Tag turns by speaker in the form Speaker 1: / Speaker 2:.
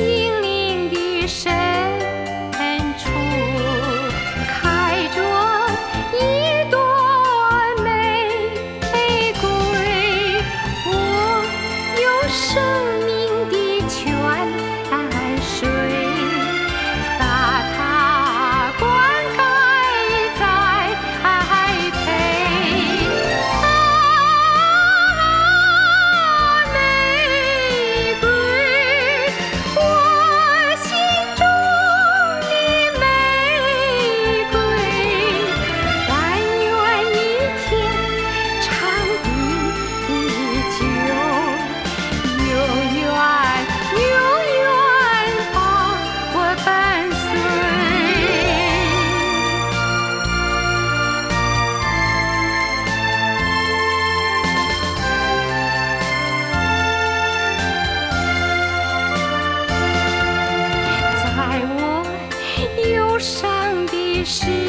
Speaker 1: 心灵的深处，开着一朵玫瑰。我有生命的泉水，把它灌溉栽培。玫瑰，我心中的玫瑰，但愿一天长地久，永远把我伴随。在我忧伤的时